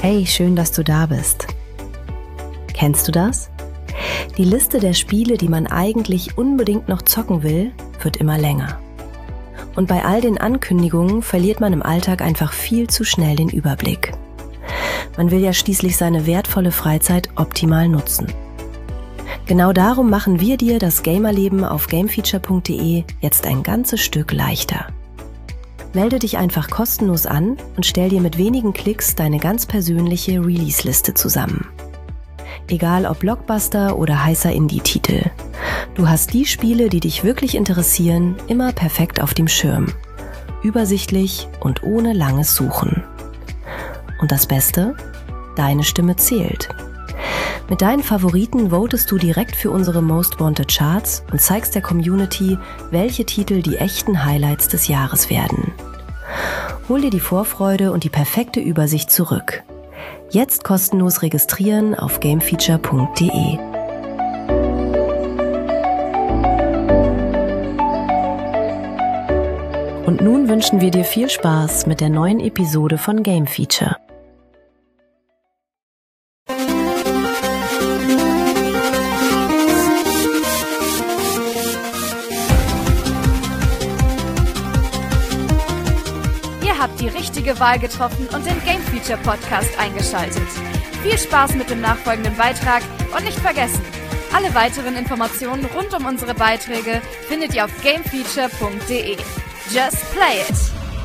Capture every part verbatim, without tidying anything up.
Hey, schön, dass du da bist. Kennst du das? Die Liste der Spiele, die man eigentlich unbedingt noch zocken will, wird immer länger. Und bei all den Ankündigungen verliert man im Alltag einfach viel zu schnell den Überblick. Man will ja schließlich seine wertvolle Freizeit optimal nutzen. Genau darum machen wir dir das Gamerleben auf gamefeature punkt de jetzt ein ganzes Stück leichter. Melde dich einfach kostenlos an und stell dir mit wenigen Klicks deine ganz persönliche Release-Liste zusammen. Egal ob Blockbuster oder heißer Indie-Titel. Du hast die Spiele, die dich wirklich interessieren, immer perfekt auf dem Schirm. Übersichtlich und ohne langes Suchen. Und das Beste? Deine Stimme zählt. Mit deinen Favoriten votest du direkt für unsere Most Wanted Charts und zeigst der Community, welche Titel die echten Highlights des Jahres werden. Hol dir die Vorfreude und die perfekte Übersicht zurück. Jetzt kostenlos registrieren auf gamefeature punkt de. Und nun wünschen wir dir viel Spaß mit der neuen Episode von Game Feature. Die richtige Wahl getroffen und den Game Feature Podcast eingeschaltet. Viel Spaß mit dem nachfolgenden Beitrag und nicht vergessen, alle weiteren Informationen rund um unsere Beiträge findet ihr auf gamefeature punkt de. Just play it!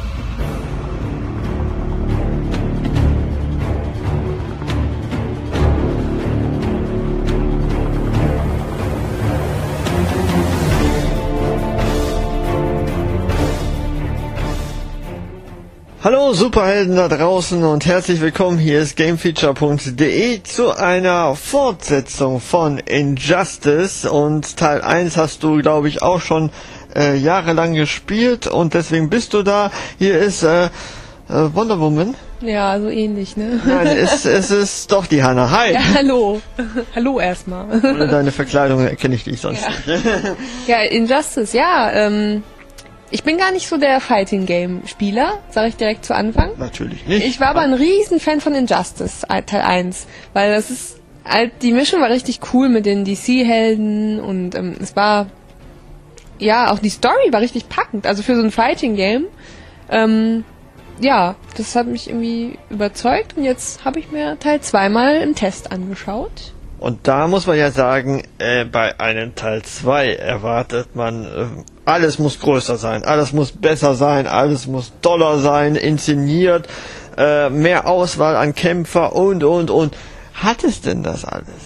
Hallo Superhelden da draußen und herzlich willkommen, hier ist gamefeature punkt de zu einer Fortsetzung von Injustice, und Teil eins hast du, glaube ich, auch schon äh, jahrelang gespielt und deswegen bist du da. Hier ist äh, äh, Wonder Woman. Ja, so ähnlich, ne? Nein, es, es ist doch die Hannah. Hi! Ja, hallo. Hallo erstmal. Ohne deine Verkleidung erkenne ich dich sonst ja. nicht. Ja, Injustice, ja, ähm... ich bin gar nicht so der Fighting-Game-Spieler, sage ich direkt zu Anfang. Natürlich nicht. Ich war aber ein Riesen-Fan von Injustice, Teil eins. Weil das ist halt, die Mischung war richtig cool mit den D C-Helden und ähm, es war, ja, auch die Story war richtig packend. Also für so ein Fighting-Game, ähm, ja, das hat mich irgendwie überzeugt und jetzt habe ich mir Teil zwei mal im Test angeschaut. Und da muss man ja sagen, äh, bei einem Teil zwei erwartet man, äh, alles muss größer sein, alles muss besser sein, alles muss doller sein, inszeniert, äh, mehr Auswahl an Kämpfer und, und, und. Hat es denn das alles?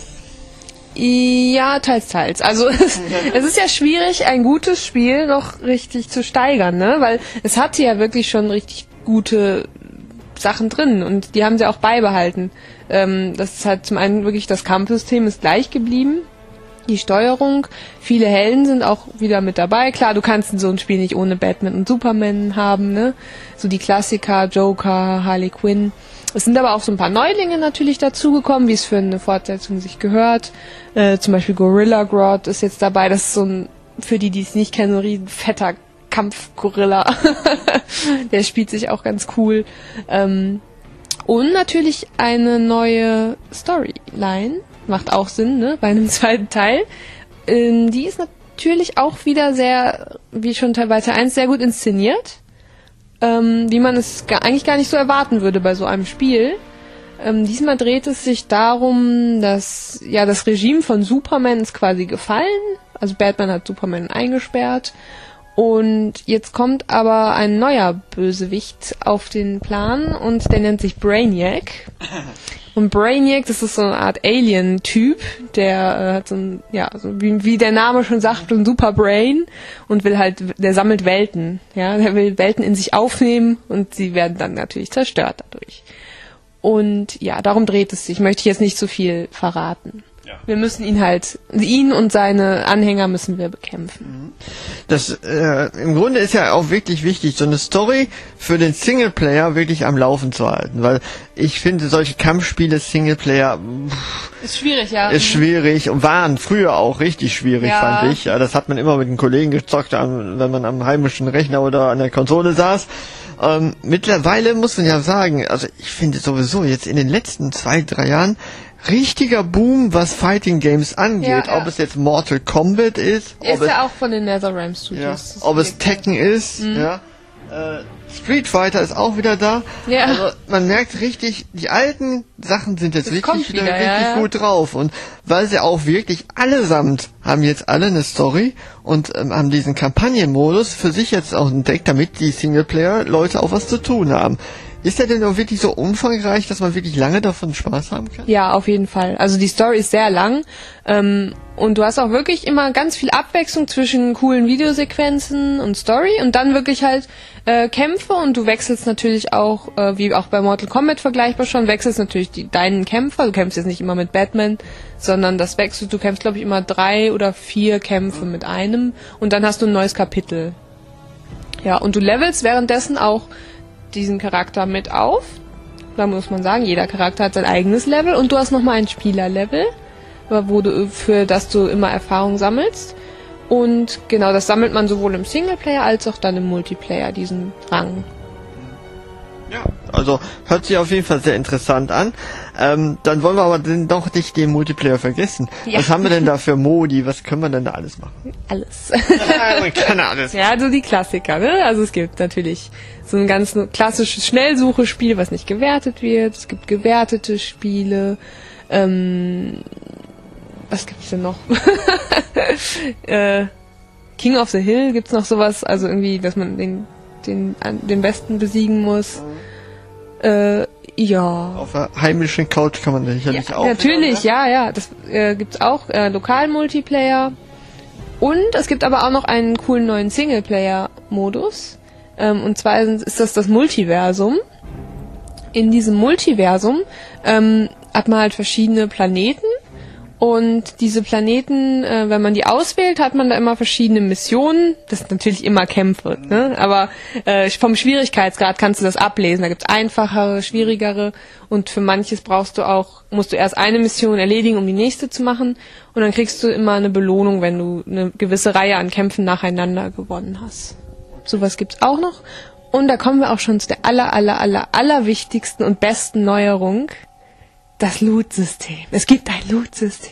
Ja, teils, teils. Also es, es ist ja schwierig, ein gutes Spiel noch richtig zu steigern, ne? Weil es hatte ja wirklich schon richtig gute Sachen drin und die haben sie auch beibehalten. Ähm, das ist halt zum einen wirklich, das Kampfsystem ist gleich geblieben, die Steuerung, viele Helden sind auch wieder mit dabei. Klar, du kannst in so ein Spiel nicht ohne Batman und Superman haben, ne? So die Klassiker, Joker, Harley Quinn. Es sind aber auch so ein paar Neulinge natürlich dazugekommen, wie es für eine Fortsetzung sich gehört. Äh, zum Beispiel Gorilla Grodd ist jetzt dabei. Das ist so ein, für die, die es nicht kennen, so ein riesen fetter Kampfgorilla. Der spielt sich auch ganz cool. Ähm, und natürlich eine neue Storyline. Macht auch Sinn, ne? Bei einem zweiten Teil. Ähm, die ist natürlich auch wieder sehr, wie schon bei Teil eins, sehr gut inszeniert. Ähm, wie man es gar, eigentlich gar nicht so erwarten würde bei so einem Spiel. Ähm, diesmal dreht es sich darum, dass ja das Regime von Superman ist quasi gefallen. Also Batman hat Superman eingesperrt. Und jetzt kommt aber ein neuer Bösewicht auf den Plan und der nennt sich Brainiac. Und Brainiac, das ist so eine Art Alien-Typ, der äh, hat so ein, ja, so wie, wie der Name schon sagt, ein super Brain und will halt, der sammelt Welten, ja, der will Welten in sich aufnehmen und sie werden dann natürlich zerstört dadurch. Und ja, darum dreht es sich. Möchte ich jetzt nicht zu viel verraten. Ja. Wir müssen ihn halt, ihn und seine Anhänger müssen wir bekämpfen. Das, äh, im Grunde ist ja auch wirklich wichtig, so eine Story für den Singleplayer wirklich am Laufen zu halten, weil ich finde, solche Kampfspiele Singleplayer pff, ist schwierig, ja. Ist schwierig und waren früher auch richtig schwierig, ja. fand ich. Ja, das hat man immer mit den Kollegen gezockt, wenn man am heimischen Rechner oder an der Konsole saß. Ähm, mittlerweile muss man ja sagen, also ich finde sowieso jetzt in den letzten zwei, drei Jahren richtiger Boom, was Fighting Games angeht. Ja, ja. Ob es jetzt Mortal Kombat ist, Ist ob es, ja auch von den NetherRealm ja, Studios. ob es Tekken ist, Mhm. ja. Äh, Street Fighter ist auch wieder da. Ja. Also man merkt richtig, die alten Sachen sind jetzt Das wirklich kommt wieder, wieder, richtig ja, ja. gut drauf. Und weil sie auch wirklich allesamt haben jetzt alle eine Story und ähm, haben diesen Kampagnenmodus für sich jetzt auch entdeckt, damit die Singleplayer-Leute auch was zu tun haben. Ist der denn auch wirklich so umfangreich, dass man wirklich lange davon Spaß haben kann? Ja, auf jeden Fall. Also die Story ist sehr lang ähm, und du hast auch wirklich immer ganz viel Abwechslung zwischen coolen Videosequenzen und Story und dann wirklich halt äh, Kämpfe und du wechselst natürlich auch, äh, wie auch bei Mortal Kombat vergleichbar schon, wechselst natürlich die, deinen Kämpfer. Du kämpfst jetzt nicht immer mit Batman, sondern das wechselst, du kämpfst glaube ich immer drei oder vier Kämpfe mit einem und dann hast du ein neues Kapitel. Ja, und du levelst währenddessen auch diesen Charakter mit auf. Da muss man sagen, jeder Charakter hat sein eigenes Level und du hast nochmal ein Spielerlevel, wo du, für das du immer Erfahrung sammelst. Und genau, das sammelt man sowohl im Singleplayer als auch dann im Multiplayer, diesen Rang. Ja, also hört sich auf jeden Fall sehr interessant an. Ähm, dann wollen wir aber denn doch nicht den Multiplayer vergessen. Ja. Was haben wir denn da für Modi? Was können wir denn da alles machen? Alles. Ja, man kann alles. Ja, so die Klassiker, ne? Also es gibt natürlich so ein ganz klassisches Schnellsuchespiel, was nicht gewertet wird. Es gibt gewertete Spiele. Ähm, was gibt's denn noch? äh, King of the Hill gibt's noch sowas, also irgendwie, dass man den den den Besten besiegen muss. Äh, ja. Auf der heimischen Couch kann man sicherlich Ja, auch. natürlich, wieder, ja, ja. Das äh, gibt's auch, äh, Lokal-Multiplayer. Und es gibt aber auch noch einen coolen neuen Singleplayer-Modus. Ähm, und zwar ist das das Multiversum. In diesem Multiversum ähm, hat man halt verschiedene Planeten. Und diese Planeten, äh, wenn man die auswählt, hat man da immer verschiedene Missionen. Das sind natürlich immer Kämpfe, ne? Aber äh, vom Schwierigkeitsgrad kannst du das ablesen. Da gibt's einfachere, schwierigere. Und für manches brauchst du auch, musst du erst eine Mission erledigen, um die nächste zu machen. Und dann kriegst du immer eine Belohnung, wenn du eine gewisse Reihe an Kämpfen nacheinander gewonnen hast. Sowas gibt's auch noch. Und da kommen wir auch schon zu der aller, aller, aller, aller wichtigsten und besten Neuerung. Das Loot-System. Es gibt ein Loot-System.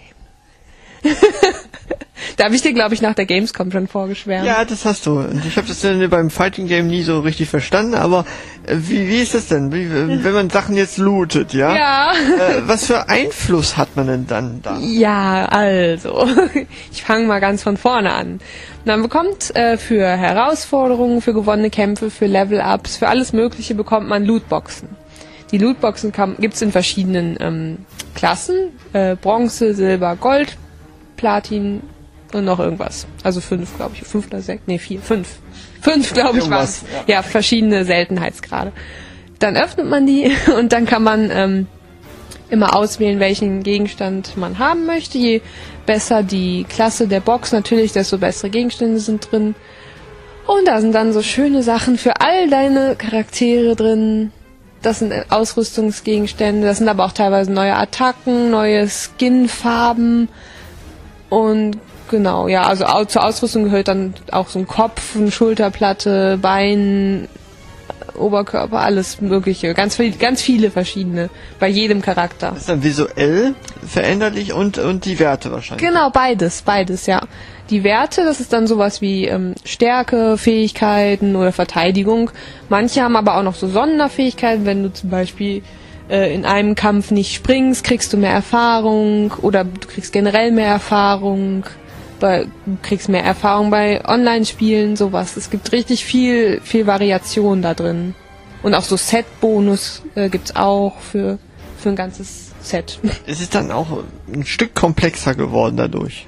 Da habe ich dir, glaube ich, nach der Gamescom schon vorgeschwärmt. Ja, das hast du. Und ich habe das denn beim Fighting Game nie so richtig verstanden, aber äh, wie, wie ist das denn? Wie, wenn man Sachen jetzt lootet, ja? Ja. Äh, was für Einfluss hat man denn dann da? Ja, also. Ich fange mal ganz von vorne an. Man bekommt äh, für Herausforderungen, für gewonnene Kämpfe, für Level-Ups, für alles Mögliche bekommt man Lootboxen. Die Lootboxen gibt es in verschiedenen ähm, Klassen. Äh, Bronze, Silber, Gold, Platin und noch irgendwas. Also fünf, glaube ich. Fünf oder sechs? Nee, vier. Fünf. Fünf, glaube ich, war es. Ja. ja, verschiedene Seltenheitsgrade. Dann öffnet man die und dann kann man ähm, immer auswählen, welchen Gegenstand man haben möchte. Je besser die Klasse der Box natürlich, desto bessere Gegenstände sind drin. Und da sind dann so schöne Sachen für all deine Charaktere drin. Das sind Ausrüstungsgegenstände, das sind aber auch teilweise neue Attacken, neue Skinfarben und genau, ja, also zur Ausrüstung gehört dann auch so ein Kopf, eine Schulterplatte, Bein, Oberkörper, alles mögliche, ganz viel, ganz viele verschiedene bei jedem Charakter. Das ist dann visuell veränderlich und und die Werte wahrscheinlich. Genau, beides, beides, ja. Die Werte, das ist dann sowas wie ähm, Stärke, Fähigkeiten oder Verteidigung. Manche haben aber auch noch so Sonderfähigkeiten. Wenn du zum Beispiel äh, in einem Kampf nicht springst, kriegst du mehr Erfahrung oder du kriegst generell mehr Erfahrung. Bei, du kriegst mehr Erfahrung bei Online-Spielen, sowas. Es gibt richtig viel, viel Variation da drin. Und auch so Set-Bonus äh, gibt's auch für, für ein ganzes Set. Es ist dann auch ein Stück komplexer geworden dadurch.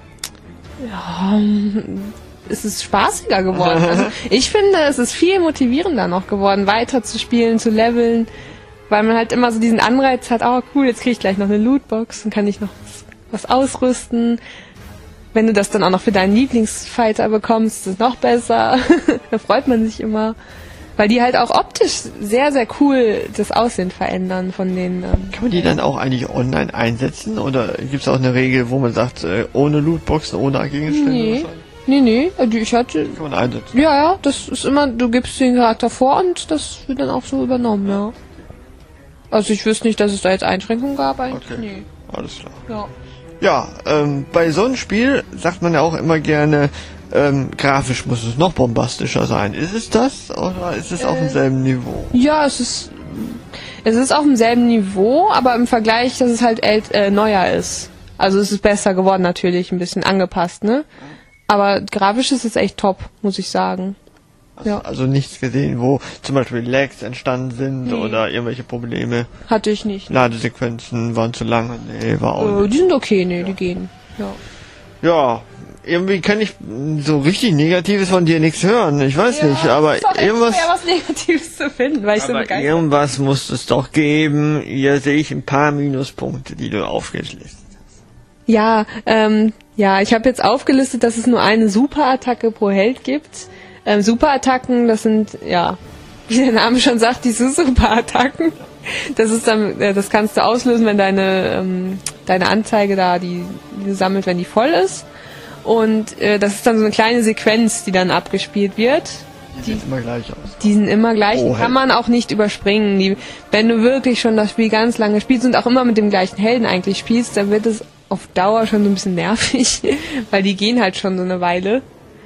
Ja, es ist spaßiger geworden. Also ich finde, es ist viel motivierender noch geworden, weiter zu spielen, zu leveln, weil man halt immer so diesen Anreiz hat, oh cool, jetzt kriege ich gleich noch eine Lootbox und kann ich noch was, was ausrüsten. Wenn du das dann auch noch für deinen Lieblingsfighter bekommst, ist es noch besser. Da freut man sich immer. Weil die halt auch optisch sehr, sehr cool das Aussehen verändern von den... Ähm Kann man die dann auch eigentlich online einsetzen? Oder gibt es auch eine Regel, wo man sagt, äh, ohne Lootboxen, ohne Gegenstände? Nee. Nee, nee, also ich hatte... Kann man einsetzen. Ja, ja, das ist immer, du gibst den Charakter vor und das wird dann auch so übernommen, ja. Also ich wüsste nicht, dass es da jetzt Einschränkungen gab eigentlich. Okay, Nee. alles klar. Ja. Ja, ähm, bei so einem Spiel sagt man ja auch immer gerne, ähm, grafisch muss es noch bombastischer sein. Ist es das oder ist es auf demselben Niveau? Ja, es ist es ist auf demselben Niveau, aber im Vergleich, dass es halt ält, äh, neuer ist. Also es ist besser geworden natürlich, ein bisschen angepasst, ne? Aber grafisch ist es echt top, muss ich sagen. Also, Ja. also nichts gesehen, wo zum Beispiel Lags entstanden sind Nee. oder irgendwelche Probleme. Hatte ich nicht. Ladesequenzen waren zu lange. Nee, war auch Äh, nicht. die sind okay, nee, die gehen. Ja. Ja, irgendwie kann ich so richtig Negatives von dir nichts hören. Ich weiß nicht, aber ist doch echt irgendwas... schwer, was Negatives zu finden, weil ich so Aber begeistert irgendwas muss es doch geben. Hier sehe ich ein paar Minuspunkte, die du aufgelistet hast. Ja, ähm, ja, ich habe jetzt aufgelistet, dass es nur eine Superattacke pro Held gibt. Ähm, Superattacken, das sind, ja, wie der Name schon sagt, diese Superattacken. Das ist dann, äh, das kannst du auslösen, wenn deine ähm, deine Anzeige da, die, die du sammelt, wenn die voll ist. Und äh, das ist dann so eine kleine Sequenz, die dann abgespielt wird. Die sieht immer gleich aus. Die sind immer gleich, die Oh, kann man auch nicht überspringen. Die, wenn du wirklich schon das Spiel ganz lange spielst und auch immer mit dem gleichen Helden eigentlich spielst, dann wird es auf Dauer schon so ein bisschen nervig, weil die gehen halt schon so eine Weile.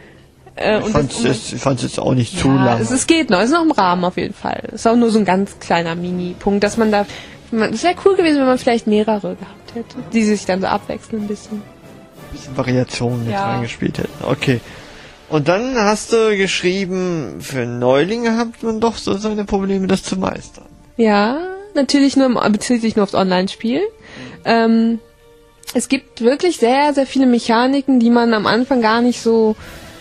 Äh, Ich und fand's das- jetzt, ich fand's jetzt auch nicht zu ja, lang. es, es geht noch, es ist noch im Rahmen auf jeden Fall. Es ist auch nur so ein ganz kleiner Mini-Punkt, dass man da, es wäre cool gewesen, wenn man vielleicht mehrere gehabt hätte, die sich dann so abwechseln ein bisschen. Ein bisschen Variationen mit Ja. reingespielt hätten. Okay. Und dann hast du geschrieben, für Neulinge hat man doch so seine Probleme, das zu meistern. Ja, natürlich nur, im, bezieht sich nur aufs Online-Spiel. Ähm, es gibt wirklich sehr, sehr viele Mechaniken, die man am Anfang gar nicht so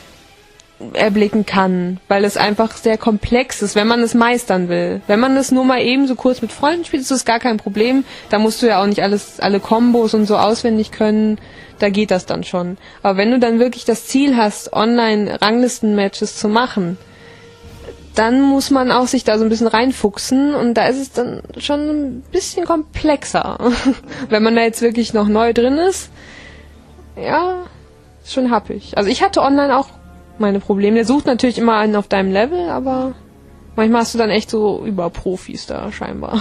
erblicken kann, weil es einfach sehr komplex ist, wenn man es meistern will. Wenn man es nur mal eben so kurz mit Freunden spielt, ist das gar kein Problem. Da musst du ja auch nicht alles, alle Kombos und so auswendig können. Da geht das dann schon. Aber wenn du dann wirklich das Ziel hast, online Ranglisten-Matches zu machen, dann muss man auch sich da so ein bisschen reinfuchsen und da ist es dann schon ein bisschen komplexer. Wenn man da jetzt wirklich noch neu drin ist, ja, ist schon happig. Also ich hatte online auch meine Probleme. Der sucht natürlich immer einen auf deinem Level, aber manchmal hast du dann echt so Überprofis da scheinbar.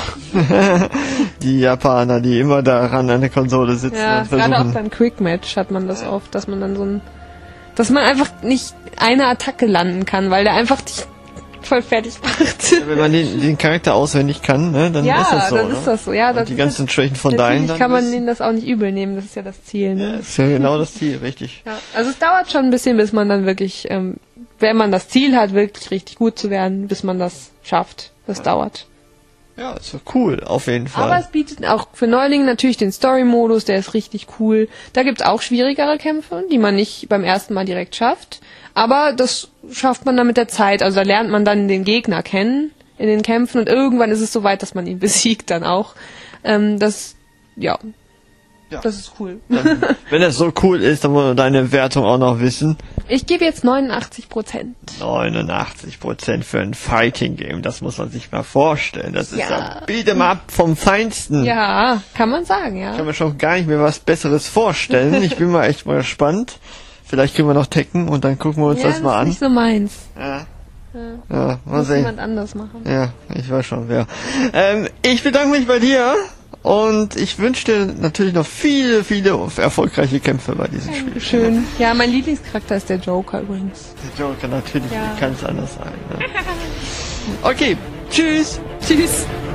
Die Japaner, die immer daran an der Konsole sitzen Ja, und gerade auch versuchen. beim Quick Match hat man das oft, dass man dann so ein, dass man einfach nicht eine Attacke landen kann, weil der einfach dich voll fertig macht. Wenn man den, den Charakter auswendig kann, ne, dann Ja, ist das so. dann ne? ist das so. Ja, das und die ist ganzen Schwächen von Natürlich deinen, dann kann man ist, denen das auch nicht übel nehmen, das ist ja das Ziel. Ne? das ist ja genau das Ziel, richtig. Ja. Also es dauert schon ein bisschen, bis man dann wirklich, ähm, wenn man das Ziel hat, wirklich richtig gut zu werden, bis man das schafft. Das dauert. Ja, ist so cool, auf jeden Fall. Aber es bietet auch für Neulinge natürlich den Story-Modus, der ist richtig cool. Da gibt's auch schwierigere Kämpfe, die man nicht beim ersten Mal direkt schafft. Aber das schafft man dann mit der Zeit. Also da lernt man dann den Gegner kennen in den Kämpfen und irgendwann ist es so weit, dass man ihn besiegt dann auch. Ähm, das, ja, Ja. das ist cool. Dann, wenn das so cool ist, dann wollen wir deine Wertung auch noch wissen. Ich gebe jetzt neunundachtzig Prozent. neunundachtzig Prozent für ein Fighting Game, das muss man sich mal vorstellen. Das ist Ja. ja Beat'em Up vom Feinsten. Ja, kann man sagen, ja. Ich kann mir schon gar nicht mehr was Besseres vorstellen. Ich bin mal echt mal gespannt. Vielleicht können wir noch Tekken und dann gucken wir uns ja, das mal ist an. nicht so meins. Ja, Ja. ja, mal Muss sehen. jemand anders machen. Ja, ich weiß schon, wer. Ähm, ich bedanke mich bei dir und ich wünsche dir natürlich noch viele, viele erfolgreiche Kämpfe bei diesem Spiel. Schön. Ja, mein Lieblingscharakter ist der Joker übrigens. Der Joker natürlich, Ja. wie kann es anders sein? Ne? Okay, tschüss. Tschüss.